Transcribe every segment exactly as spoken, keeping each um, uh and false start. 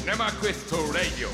シネマクエストラディオ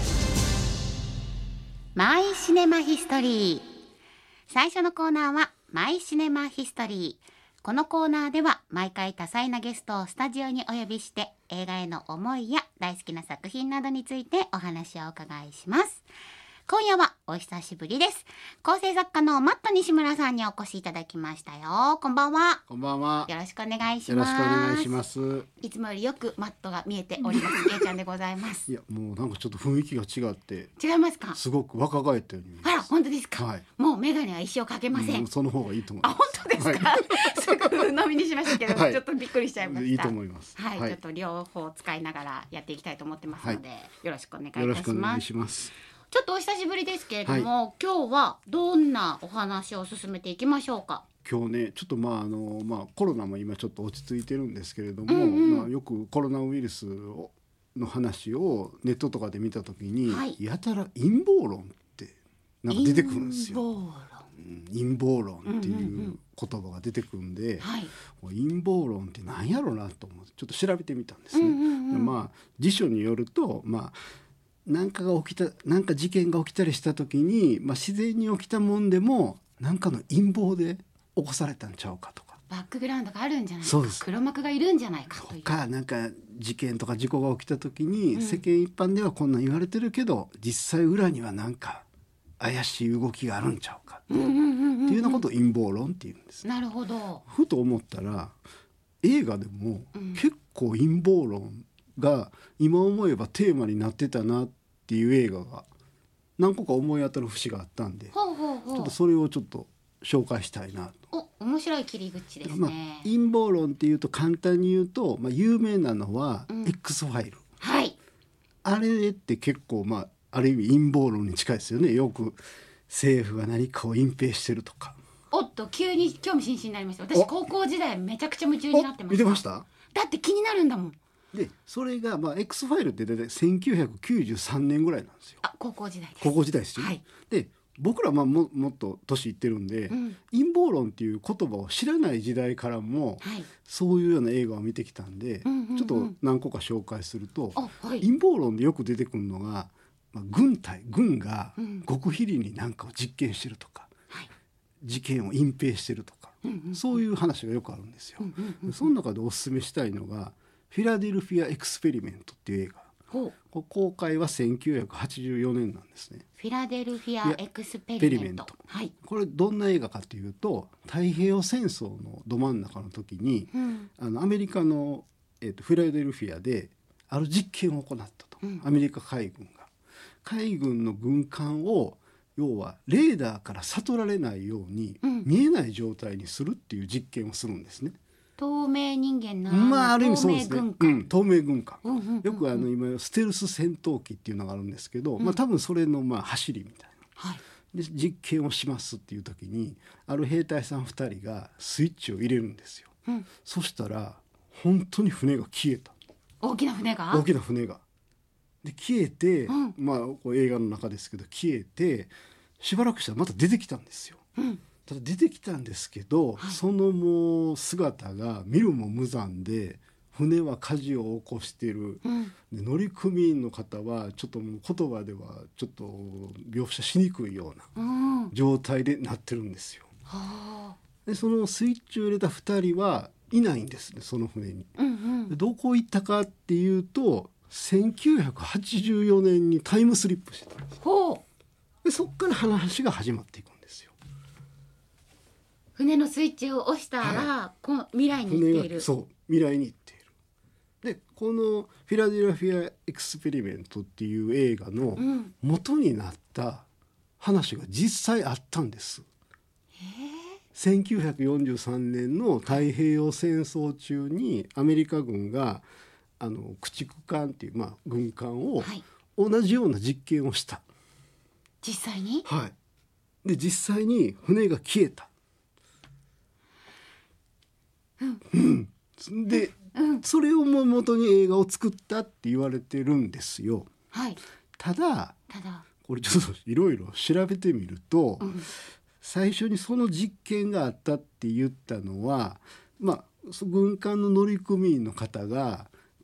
マイシネマヒストリー。最初のコーナーはマイシネマヒストリー。このコーナーでは毎回多彩なゲストをスタジオにお呼びして映画への思いや大好きな作品などについてお話をお伺いします。今夜はお久しぶりです。構成作家のマット西村さんにお越しいただきましたよ。こんばんは。 こんばんは。 よろしくお願いしよろます。 しくお願いします。 いつもよりよくマットが見えております。けいちゃんでございます。 いやもうなんかちょっと雰囲気が違って違いますか？ すごく若返ったように見えます。 あら本当ですか？ はい、 もうメガネは一生かけません。 うん、その方がいいと思いあ、 ます。 本当ですか？ はすぐ飲みにしましたけど、 はいちょっとびっくりしちゃいました。 いいと思います。 はい、 はい、 ちょっと両方使いながらやっていきたいと思ってますので、よろしくお願いいたよろしますしくお願い。します。 ちょっとお久しぶりですけれども、今日はどんなお話を進めていきましょうか？ 今日ねちょっとまああのまあコロナも今ちょっと落ち着いてるんですけれども、 うんうん、 まあよくコロナウイルスをの話をネットとかで見たときに、 はい、 やたら陰謀論ってなんか出てくるんですよ。 陰謀論、 うん、陰謀論っていう言葉が出てくるんで、 はい、 陰謀論って何やろうなと思ってちょっと調べてみたんですね。 うんうんうん、 まあ辞書によると、まあ何かが起きた何か事件が起きたりした時に、まあ、自然に起きたもんでも何かの陰謀で起こされたんちゃうかとか、 バックグラウンドがあるんじゃないか、 そうです、 黒幕がいるんじゃないかというかなんか事件とか事故が起きた時に、 うん、 世間一般ではこんなん言われてるけど実際裏には何か怪しい動きがあるんちゃうかっていうようなことを陰謀論っていうんです。 なるほど。 ふと思ったら映画でも結構陰謀論が今思えばテーマになってたなっていう映画が何個か思い当たる節があったんで、 ほうほうほう、 ちょっとそれをちょっと紹介したいなと。 お、面白い切り口ですね。 まあ、陰謀論っていうと簡単に言うと、まあ、有名なのは X ファイル、 はい、 あれって結構まあある意味陰謀論に近いですよね。よく政府が何かを隠蔽してるとか。 おっと急に興味津々になりました。私高校時代めちゃくちゃ夢中になってました。 見てました？ だって気になるんだもん。 でそれが、まあ、X ファイルって大体せんきゅうひゃくきゅうじゅうさんねんぐらいなんですよ。 あ、高校時代です。 高校時代ですよ、 はい、 で僕らはも, もっと年いってるんで、うん、陰謀論っていう言葉を知らない時代からも、はい、そういうような映画を見てきたんで、うんうんうん、ちょっと何個か紹介すると、はい、陰謀論でよく出てくるのが、まあ、軍隊軍が極秘裏に何かを実験してるとか、はい、事件を隠蔽してるとか、うんうんうん、そういう話がよくあるんですよ、うんうんうん、その中でおすすめしたいのがフィラデルフィア・エクスペリメントっていう映画。公開はせんきゅうひゃくはちじゅうよねんなんですね。 フィラデルフィアエクスペリメント、 はい、これどんな映画かというと太平洋戦争のど真ん中の時に、うん、あのアメリカの、えーと、フィラデルフィアである実験を行ったと、うん、アメリカ海軍が海軍の軍艦を要はレーダーから悟られないように、うん、見えない状態にするっていう実験をするんですね。 透明人間の、 まあ、ある意味そうですね、 透明軍艦、 うん、透明軍艦、 うんうんうんうん、 よくあの今ステルス戦闘機っていうのがあるんですけど、うん、まあ、多分それのまあ走りみたいな、はい、で実験をしますっていう時にある兵隊さんふたりがスイッチを入れるんですよ、うん、そしたら本当に船が消えた。 大きな船が大きな船がで消えて、うん、まあこう映画の中ですけど消えてしばらくしたらまた出てきたんですよ、うん、ただ出てきたんですけど、はい、そのもう姿が見るも無残で船は火事を起こしている、うん、で乗組員の方はちょっともう言葉ではちょっと描写しにくいような状態でなってるんですよ、うん、でそのスイッチを入れたふたりはいないんですね、その船に、うんうん、どこ行ったかっていうとせんきゅうひゃくはちじゅうよねんにタイムスリップしてたんです。ほう。でそっから話が始まっていくんですよ。 船のスイッチを押したら、はい、この未来に行っている。 そう、未来に行っている。でこのフィラデルフィア・エクスペリメントっていう映画の元になった話が実際あったんです、うん、せんきゅうひゃくよんじゅうさんねんの太平洋戦争中にアメリカ軍があの駆逐艦っていう、まあ、軍艦を同じような実験をした、はい、 実際に、 はい、で実際に船が消えた、うんうん、で、うん、それを元に映画を作ったって言われてるんですよ、はい、ただ、ただこれちょっといろいろ調べてみると、うん、最初にその実験があったって言ったのは、まあ、軍艦の乗組員の方が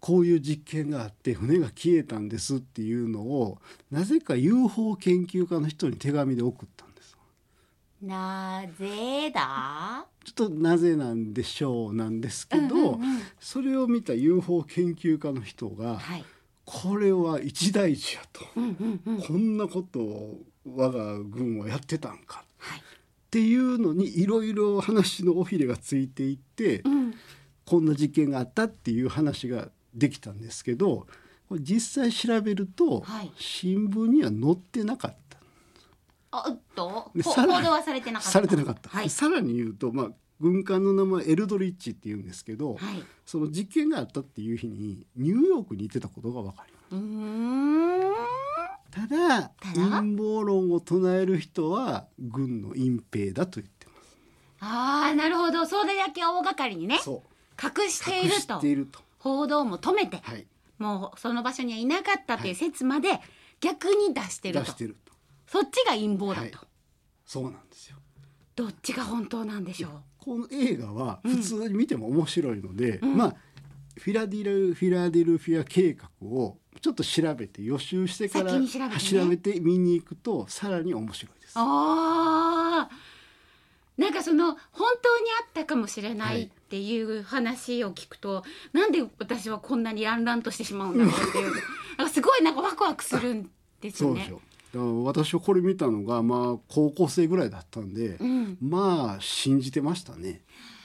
こういう実験があって船が消えたんですっていうのをなぜか ユーフォー 研究家の人に手紙で送ったんです。 なぜだ？ ちょっとなぜなんでしょうなんですけど、うんうんうん、それを見た ユーフォー 研究家の人が、はい、これは一大事やと、うんうんうん、こんなことを我が軍はやってたんか、はい、っていうのにいろいろ話の尾ひれがついていって、うん、こんな実験があったっていう話ができたんですけど、実際調べると、はい、新聞には載ってなかった。 あっと報道はされてなかった。 されてなかった、はい、さらに言うと、まあ、軍艦の名前エルドリッチっていうんですけど、はい、その実験があったっていう日にニューヨークに行ってたことが分かります。うーん、ただ陰謀論を唱える人は軍の隠蔽だと言ってます。 ああ、なるほど。それだけ大掛かりにね、そう隠している と, していると報道も止めて、はい、もうその場所にはいなかったという説まで逆に出してると、はい、出してると、そっちが陰謀だと、はい、 そうなんですよ。 どっちが本当なんでしょう。 この映画は普通に見ても面白いので、うん、まあフィラデルフィラデルフィア計画をちょっと調べて予習してから調べて、ね、調べて見に行くとさらに面白いです。 あー、なんかその本当にあったかもしれないっていう話を聞くと、はい、なんで私はこんなにランランとしてしまうんだろうっていうなんかすごいなんかワクワクするんですよね。そうでしょ。 私はこれ見たのが、まあ、高校生ぐらいだったんで、うん、まあ信じてましたね。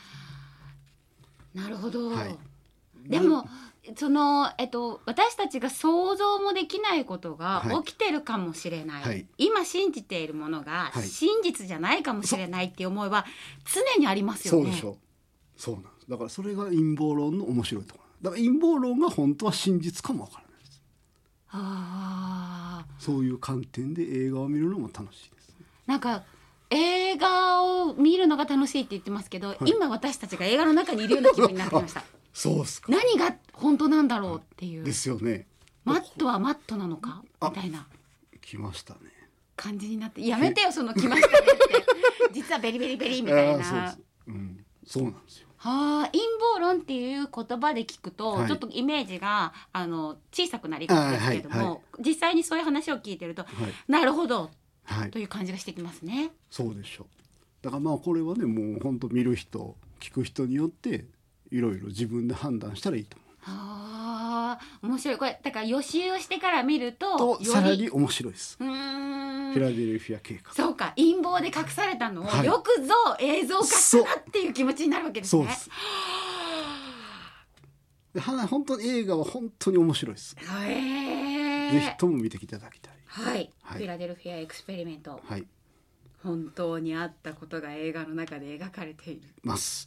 なるほど、はい、でもその、えっと、私たちが想像もできないことが起きてるかもしれない、はい、今信じているものが真実じゃないかもしれないっていう思いは常にありますよね。 そうでしょう。そうなんです。だからそれが陰謀論の面白いところ。だから陰謀論が本当は真実かもわからないです。あ、そういう観点で映画を見るのも楽しいです。 なんか映画を見るのが楽しいって言ってますけど、はい、今私たちが映画の中にいるような気分になってきました。 そうですか。 何が本当なんだろうっていう。 ですよね。 マットはマットなのかみたいな。 来ましたね。 感じになって、やめてよその来ましたねって。実はベリベリベリみたいな。 そうです。うん、そうなんですよ。 はあ、陰謀論っていう言葉で聞くと、はい、ちょっとイメージがあの小さくなりがちですけれども、はいはい、実際にそういう話を聞いてると、はい、なるほど、はい、という感じがしてきますね。 そうでしょう。だからまあこれはね、もう本当見る人聞く人によっていろいろ自分で判断したらいいと思う。 はあ、面白い。これだから予習をしてから見るととさらに面白いです。うーん、フィラデルフィア計画。 そうか、陰謀で隠されたのを、はい、よくぞ映像化したなっていう気持ちになるわけですね。そうです。 で本当に映画は本当に面白いです。ぜひとも見ていただきたい。 はい、はい、フィラデルフィアエクスペリメント、はい、本当にあったことが映画の中で描かれているます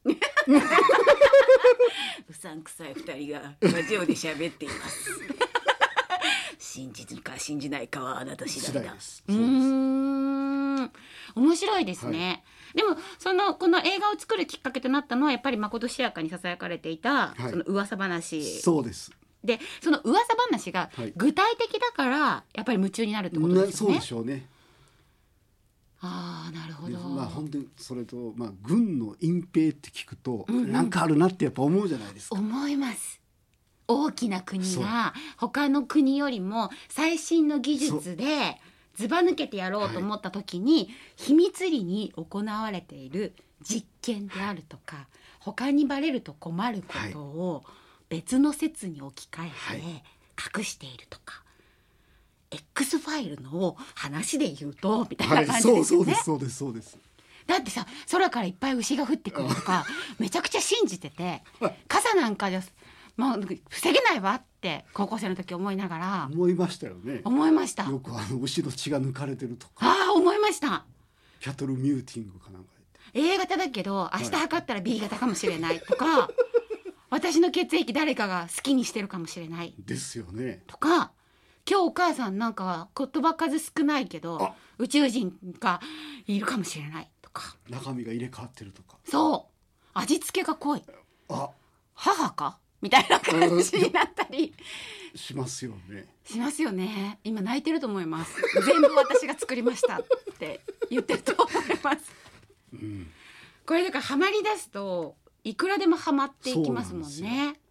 うさんくさいふたりがラジオで喋っています信じるか信じないかはあなた次第だ。うーん、面白いですね、はい、でもそのこの映画を作るきっかけとなったのはやっぱりまことしやかにささやかれていた、はい、その噂話。 そうです。 でその噂話が具体的だからやっぱり夢中になるってことですよね。 そうでしょうね。 ああ、なるほど。 まあ本当にそれと、まあ、軍の隠蔽って聞くと、うんうん、なんかあるなってやっぱ思うじゃないですか。 思います。大きな国が他の国よりも最新の技術でずば抜けてやろうと思った時に、はい、秘密裏に行われている実験であるとか、はい、他にバレると困ることを、はい、別の説に置き換えて隠しているとか、はい、X ファイルの話で言うとみたいな感じですよね、はい、 そうそうですそうですそうです。 だってさ、空からいっぱい牛が降ってくるとかめちゃくちゃ信じてて、傘なんかじゃ、まあ、防げないわって高校生の時思いながら思いましたよね。 思いました。 よくあの牛の血が抜かれてるとか、 ああ、思いました。 キャトルミューティングかなんか A 型だけど明日測ったら B 型かもしれないとか、はい、私の血液誰かが好きにしてるかもしれないですよねとか、今日お母さんなんか言葉数少ないけど宇宙人がいるかもしれないとか、 中身が入れ替わってるとか、 そう、味付けが濃い、あ、母かみたいな感じになったりしますよね。 しますよね。今泣いてると思います。全部私が作りましたって言ってると思います、うん、これだからハマり出すといくらでもハマっていきますもんね。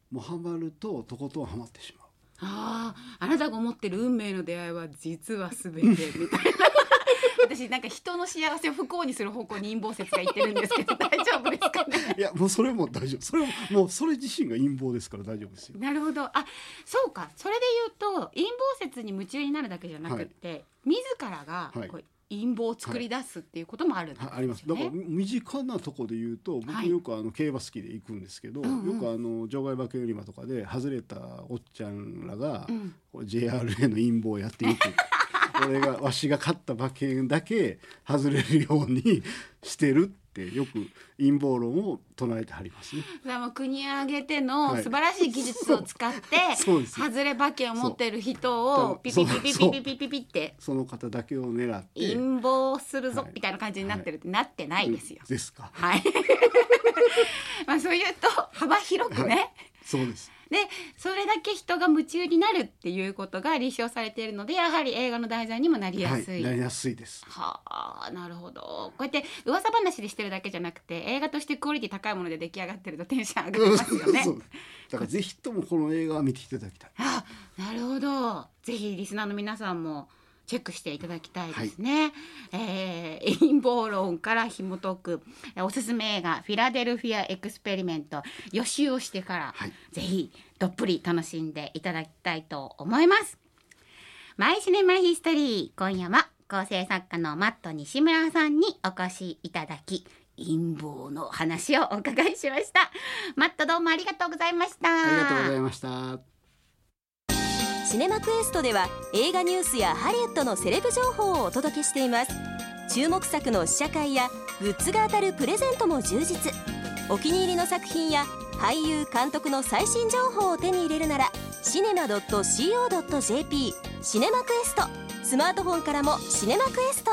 もうハマるととことんハマってしまう。 ああ、あなたが思ってる運命の出会いは実は全てみたいな私なんか人の幸せを不幸にする方向に陰謀説が言ってるんですけど大丈夫ですかね。 いやもうそれも大丈夫、それももうそれ自身が陰謀ですから大丈夫ですよ。 なるほど。あ、そうか。それで言うと陰謀説に夢中になるだけじゃなくって、はい、自らがこう、はい、陰謀を作り出すっていうこともあるんですよね。 はい、あります。だから身近なところで言うと僕よくあの競馬好きで行くんですけど、はい、よくあの場外馬券売り場とかで外れたおっちゃんらが、うん、ジェイアールエー の陰謀をやっていく俺がわしが勝った馬券だけ外れるようにしてるってよく陰謀論を唱えてはりますね。 だからもう国を挙げての素晴らしい技術を使って、はい、外れ馬券を持ってる人をピピピピピピピピピってその方だけを狙って陰謀するぞみたいな感じになってるって、はい、なってないですよ、 うん、ですか。 はいまあそういうと幅広くね、はい、 そうです。 でそれだけ人が夢中になるっていうことが立証されているのでやはり映画の題材にもなりやすい、 はい、なりやすいです。 はあ、なるほど。こうやって噂話でしてるだけじゃなくて映画としてクオリティ高いもので出来上がってるとテンション上がりますよねそうだからぜひともこの映画を見ていただきたい。 あ、なるほど。ぜひリスナーの皆さんもチェックしていただきたいですね、はい。えー、陰謀論から紐解くおすすめ映画フィラデルフィアエクスペリメント予習をしてから、はい、ぜひどっぷり楽しんでいただきたいと思います。マイシネマヒストリー、今夜は構成作家のマット西村さんにお越しいただき陰謀の話をお伺いしました。マットどうもありがとうございました。 ありがとうございました。 シネマクエストでは映画ニュースやハリウッドのセレブ情報をお届けしています。注目作の試写会やグッズが当たるプレゼントも充実。お気に入りの作品や俳優監督の最新情報を手に入れるならシネマ ドット シーオー ドット ジェーピー シネマクエスト、スマートフォンからもシネマクエスト。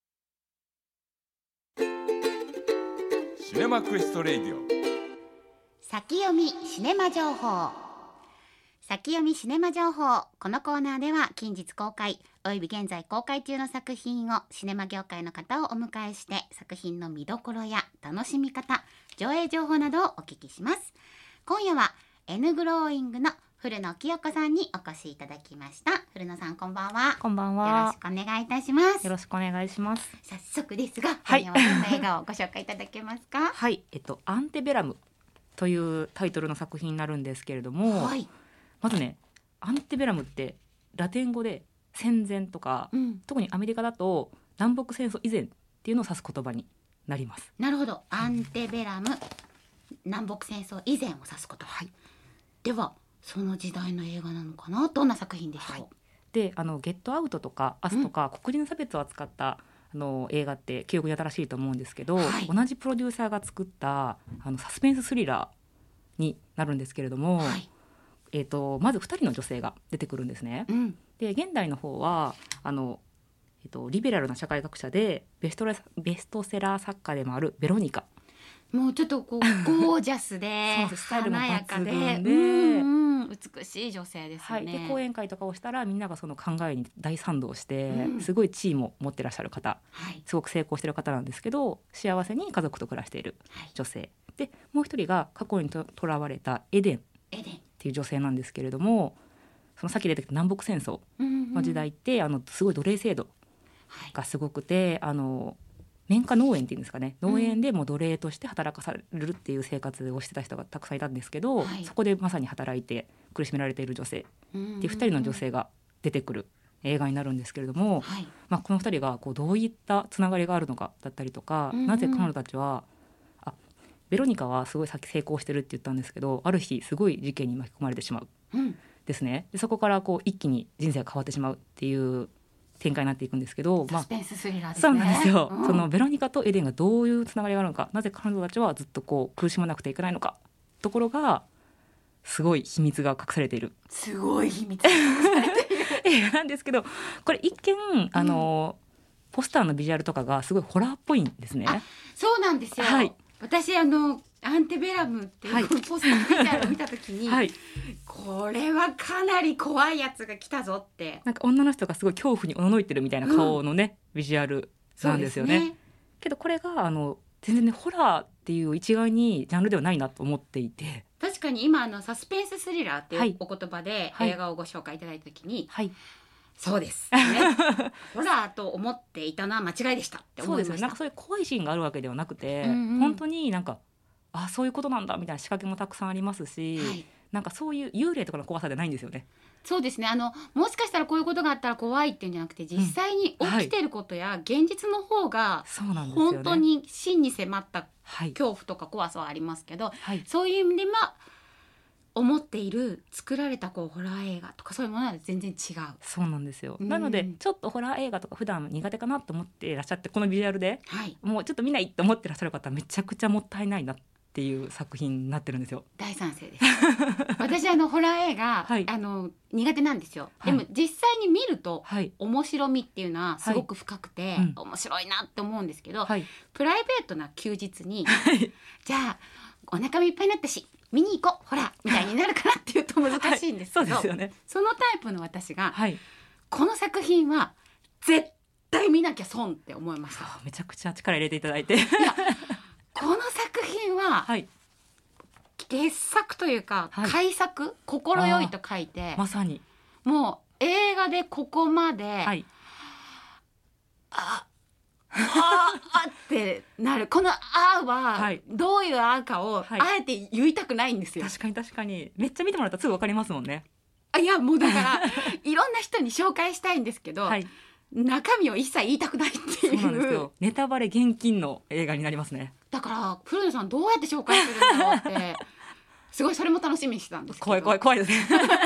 シネマクエストレイディオ先読みシネマ情報。先読みシネマ情報。このコーナーでは近日公開および現在公開中の作品をシネマ業界の方をお迎えして作品の見どころや楽しみ方、上映情報などをお聞きします。今夜は N グローイングの古野清子さんにお越しいただきました。古野さんこんばんは。 こんばんは。 よろしくお願いいたします。 よろしくお願いします。 早速ですが、 はい、 今夜はどんな映画をご紹介いただけますか？ はい、えっとアンテベラムというタイトルの作品になるんですけれども、はい、まずねアンテベラムってラテン語で戦前とか、うん、特にアメリカだと南北戦争以前っていうのを指す言葉になります。 なるほど。アンテベラム、南北戦争以前を指す言葉、はい、ではその時代の映画なのかな。どんな作品でしょう？はい、 であのゲットアウトとかアスとか、うん、黒人差別を扱ったあの映画って記憶に新しいと思うんですけど、はい、同じプロデューサーが作ったあのサスペンススリラーになるんですけれども、はい、えーと、まずふたりの女性が出てくるんですね、うん、で現代の方はあの、えーと、リベラルな社会学者でベストラベストセラー作家でもあるベロニカ。 もうちょっとこうゴージャスで華やかで、うんうん、美しい女性ですよね、 はい、で講演会とかをしたらみんながその考えに大賛同して、うん、すごい地位も持ってらっしゃる方、はい、すごく成功してる方なんですけど幸せに家族と暮らしている女性、はい、でもう一人が過去にとらわれたエデンっていう女性なんですけれども、そのさっき出てきた南北戦争の時代って、うんうん、あのすごい奴隷制度がすごくて、はい、あの綿花農園っていうんですかね、農園でも奴隷として働かされるっていう生活をしてた人がたくさんいたんですけど、はい、そこでまさに働いて苦しめられている女性っていうふたりの女性が出てくる映画になるんですけれども、はい、まあ、このふたりがこうどういったつながりがあるのかだったりとか、うんうん、なぜ彼女たちはあベロニカはすごい先成功してるって言ったんですけど、ある日すごい事件に巻き込まれてしまう、うん、ですね。でそこからこう一気に人生が変わってしまうっていう展開になっていくんですけど、 サスペンススリラーですね。 そうなんですよ、うん、そのベロニカとエデンがどういうつながりがあるのか、なぜ彼女たちはずっとこう苦しまなくてはいけないのかところがすごい秘密が隠されているすごい秘密が隠されている映画なんですけど、これ一見あの、うん、ポスターのビジュアルとかがすごいホラーっぽいんですね。 あ、そうなんですよ、はい、私あのアンテベラムっていうポスタービジュアルを見たときに、はい、これはかなり怖いやつが来たぞって、 なんか女の人がすごい恐怖におののいてるみたいな顔のね、うん、ビジュアルなんですよ ね, ねけどこれがあの全然ねホラーっていう一概にジャンルではないなと思っていて、 確かに今あのサスペンススリラーってはいいうお言葉ではい映画をご紹介いただいた時に、 はい、 そうです、ね、ホラーと思っていたのは間違いでしたってそう思いました。 ですよね。なんかそういう怖いシーンがあるわけではなくて、 うんうん本当になんかあそういうことなんだみたいな仕掛けもたくさんありますし、 はいなんかそういう幽霊とかの怖さじゃないんですよね。 そうですね、あのもしかしたらこういうことがあったら怖いっていうんじゃなくて、実際に起きてることや現実の方がそうなんですよね。 本当に真に迫ったはい、 恐怖とか怖さはありますけど、 はい、 そういう意味でまあ思っている作られたこうホラー映画とかそういうものは全然違う。 そうなんですよ。 うんなのでちょっとホラー映画とか普段苦手かなと思っていらっしゃって、このビジュアルではいもうちょっと見ないと思ってらっしゃる方はめちゃくちゃもったいないなっていう作品になってるんですよ。 大賛成です私あのホラー映画、 はいあの苦手なんですよ。 はいでも実際に見るとはい、 面白みっていうのはすごく深くて、 はいうん面白いなって思うんですけど、 はい、 プライベートな休日にじゃあお腹もいっぱいになったし見に行こうほらみたいになるかなっていうと難しいんですけど、 そうですよね。 そのタイプの私が、 はい、 この作品は絶対見なきゃ損って思いました。 めちゃくちゃ力入れていただいていやこの作品ははい、 傑作というか、 はい改作心よいと書いて、 まさにもう映画でここまで、 はい、 あああってなるこのあは、 はいどういうあかを、 はいあえて言いたくないんですよ。 確かに確かにめっちゃ見てもらったらすぐわかりますもんね。 あいやもうだからいろんな人に紹介したいんですけど、 はい、 中身を一切言いたくないってそうなんですいうよ。ネタバレ厳禁の映画になりますね。 だから古野さんどうやって紹介するんだろうってすごいそれも楽しみにしてたんですけど、 怖い怖い怖いですね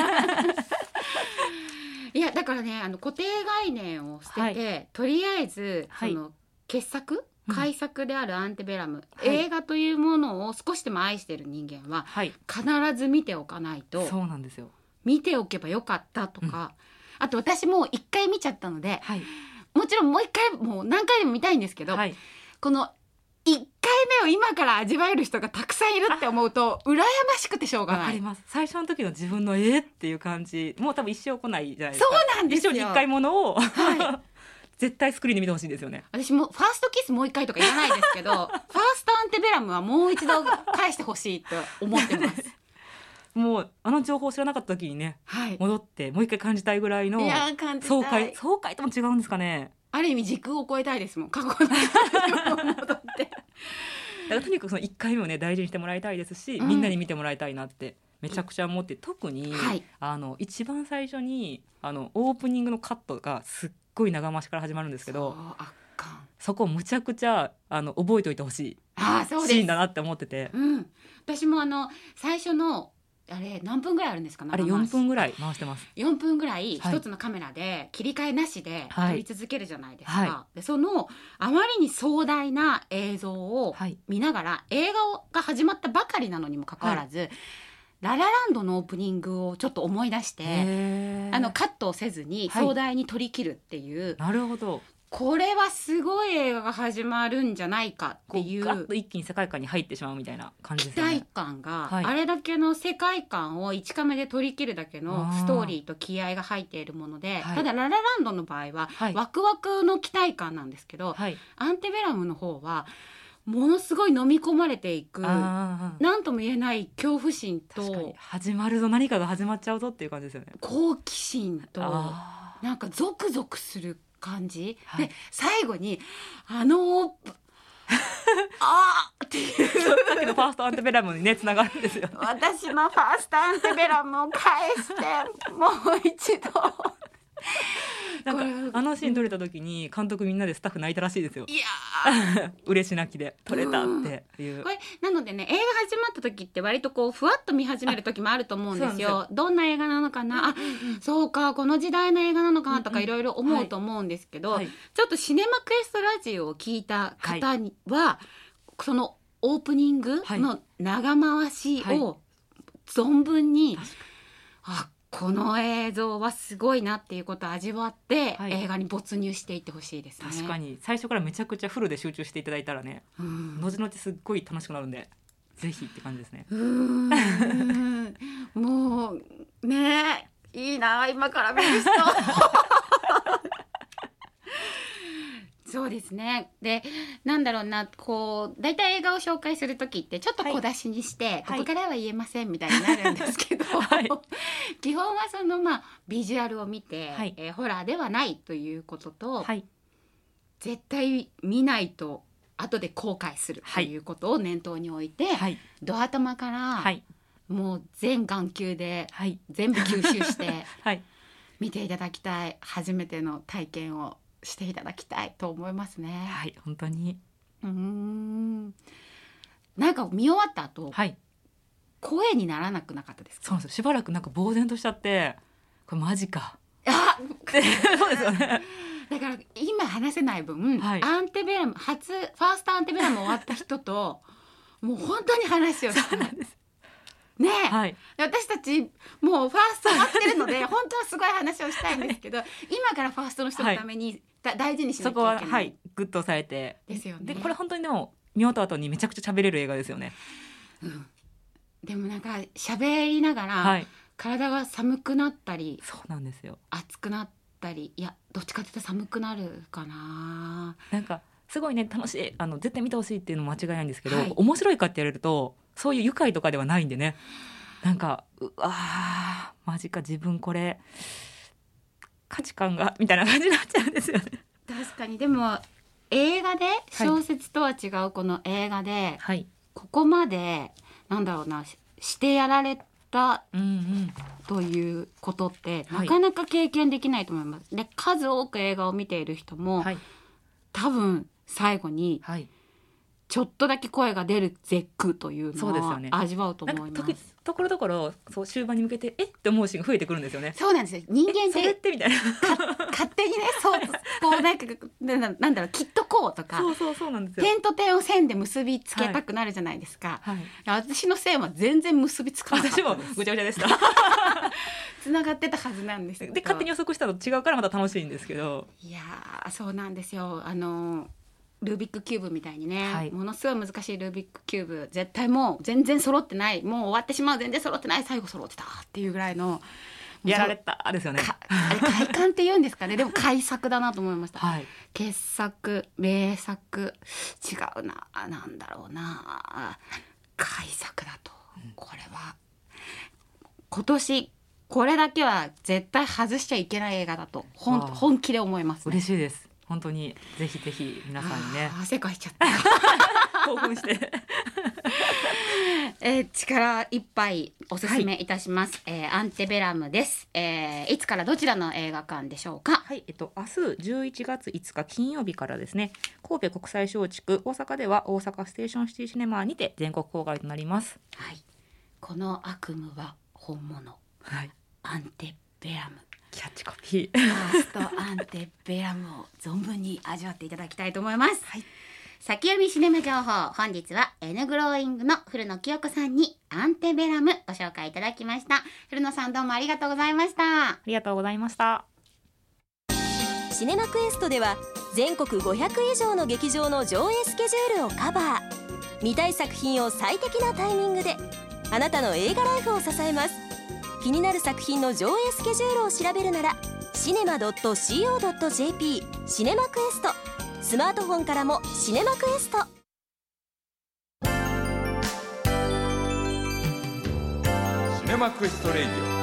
いやだからねあの固定概念を捨てて、 はとりあえずはいその傑作、 うん改作であるアンテベラム、 はい映画というものを少しでも愛している人間ははい、 必ず見ておかないと、 そうなんですよ。 見ておけばよかったとか、あと私もう一回見ちゃったのではい、 もちろんもう一回もう何回でも見たいんですけど、 はい、 このいっかいめを今から味わえる人がたくさんいるって思うと羨ましくてしょうがない。 わかります。最初の時の自分のえーっていう感じ、もう多分一生来ないじゃないですそか。 うなんですよ一生に一回ものを、 は絶対スクリーンで見てほしいんですよね。 私もファーストキスもう一回とか言わないですけどファーストアンテベラムはもう一度返してほしいと思ってますもうあの情報を知らなかった時にね、 はい戻ってもう一回感じたいぐらいのいや感じ爽たい。 快爽快とも違うんですかね。 ある意味時空を超えたいですもん過去の自分を戻ってだからとにかくそのいっかいめをね大事にしてもらいたいですし、 うんみんなに見てもらいたいなってめちゃくちゃ思って、特に、 はいあの一番最初にあのオープニングのカットがすっごい長回しから始まるんですけど、 そう圧巻。 そこをむちゃくちゃあの覚えておいてほしいああそうですシーンだなって思ってて、 うん、私もあの最初のあれ何分ぐらいあるんですか。 あれよんぷんぐぐらい回してます。 よんぷんぐらいはい一つのカメラで切り替えなしではい撮り続けるじゃないですか、 はでそのあまりに壮大な映像をはい見ながら、映画が始まったばかりなのにもかかわらず、ララランドのオープニングをちょっと思い出して、 へーあのカットをせずにはい壮大に撮り切るっていう、 なるほど。 これはすごい映画が始まるんじゃないかってこいううガッと一気に世界観に入ってしまうみたいな感じ期待ですよね。 感が、 はいあれだけの世界観をいちカメで撮り切るだけのあーストーリーと気合が入っているもので、 はいただララランドの場合は、 はいワクワクの期待感なんですけど、 はい。 アンテベラムの方はものすごい飲み込まれていくあー何とも言えない恐怖心確かにと始まるぞ、何かが始まっちゃうぞっていう感じですよね。 好奇心とあなんかゾクゾクする感じ、 はいで最後にあのあーっていうーさっきのファーストアンテベラムにねつながるんですよ。 私のファーストアンテベラムを返してもう一度なんこれかあのシーン撮れた時に監督みんなでスタッフ泣いたらしいですよ。 いや嬉し泣きで撮れたっていうこ。れなのでね、映画始まった時って割とこうふわっと見始める時もあると思うんですそうなよ。どんな映画なのかな、あそうかこの時代の映画なのかなとかうんうんいろいろ思うと思うんですけど、 はいちょっとシネマクエストラジオを聞いた方には、そのオープニングの長回しを存分に、 確かあこの映像はすごいなっていうことを味わって、 はい映画に没入していってほしいですね。 確かに最初からめちゃくちゃフルで集中していただいたらね、 うん後々すっごい楽しくなるんでぜひって感じですね。 うーんもうねいいな今から見る人そうですですね。でなんだろうな、こうだいたい映画を紹介する時ってちょっと小出しにして、はい、ここからは言えませんみたいになるんですけど、はい、基本はその、まあ、ビジュアルを見て、はい、えー、ホラーではないということと、はい、絶対見ないと後で後悔するということを念頭に置いて、はい、ド頭から、はい、もう全眼球で全部吸収して、はい、見ていただきたい、初めての体験をしていただきたいと思いますね。 はい、本当に。 うーん、なんか見終わった後、はい、声にならなくなかったですか？ そうです、しばらくなんか呆然としちゃって、これマジかあそうですよね。 だから今話せない分、はい、アンテベラム初ファーストアンテベラム終わった人ともう本当に話をしてないねえ、はい、私たちもうファースト終わってるので本当はすごい話をしたいんですけど、はい、今からファーストの人のために、はい、大事にしなきゃいけない。 そこは、はい、グッと抑えてですよね。 でこれ本当にでも見終わった後にめちゃくちゃ喋れる映画ですよね、 うん、でもなんか喋りながら、はい、体が寒くなったり、 そうなんですよ、 熱くなったり、いやどっちかというと寒くなるかな。 なんかすごいね楽しい、あの絶対見てほしいっていうのも間違いないんですけど、はい、面白いかって言われるとそういう愉快とかではないんでね、なんかうわーマジか自分これ価値観がみたいな感じになっちゃうんですよね。 確かに。でも映画で小説とは違うこの映画で、はい、ここまでなんだろうなしてやられたということって、うんうん、なかなか経験できないと思います。で数多く映画を見ている人も、はい、多分最後に、はい、ちょっとだけ声が出る絶句というのを味わうと思います。 ところどころそう終盤に向けてえって思うシーンが増えてくるんですよね。 そうなんですよ。人間ってそれってみたいな勝手にね、そうこうなんかななんだろうきっとこうとか、 そうそうそうなんですよ。 点と点を線で結びつけたくなるじゃないですか。はいはい、私の線は全然結びつかなかったです。 私もぐちゃぐちゃでした。 つながってたはずなんですけど。 で勝手に予測したのと違うからまた楽しいんですけど。 いやそうなんですよ。あのルービックキューブみたいにね、はい、ものすごい難しいルービックキューブ絶対もう全然揃ってない、もう終わってしまう、全然揃ってない、最後揃ってたっていうぐらいのやられたですよね。 あれ快感って言うんですかね。でも改作だなと思いました、はい、傑作名作違うな、なんだろうな、改作だと、うん、これは今年これだけは絶対外しちゃいけない映画だと本本気で思います、ね、 嬉しいです。本当にぜひぜひ皆さんにね、 汗かいちゃった興奮してえー、力いっぱいおすすめいたします、はい、えー、アンテベラムです、えー、いつからどちらの映画館でしょうか？ はい、えっと、明日じゅういちがついつか金曜日からですね、神戸国際松竹、大阪では大阪ステーションシティシネマにて全国公開となります、 はい、この悪夢は本物、はい、アンテベラムキャッチコピーファーストアンテベラムを存分に味わっていただきたいと思います、はい、先読みシネマ情報、本日は N グローイングの古野清子さんにアンテベラムご紹介いただきました。古野さんどうもありがとうございました。 ありがとうございました。 シネマクエストでは全国ごひゃく以上の劇場の上映スケジュールをカバー、見たい作品を最適なタイミングであなたの映画ライフを支えます。気になる作品の上映スケジュールを調べるならシネマ ドットシーオー ドット ジェーピー シネマクエスト、スマートフォンからもシネマクエスト。 シネマクエストレイディオ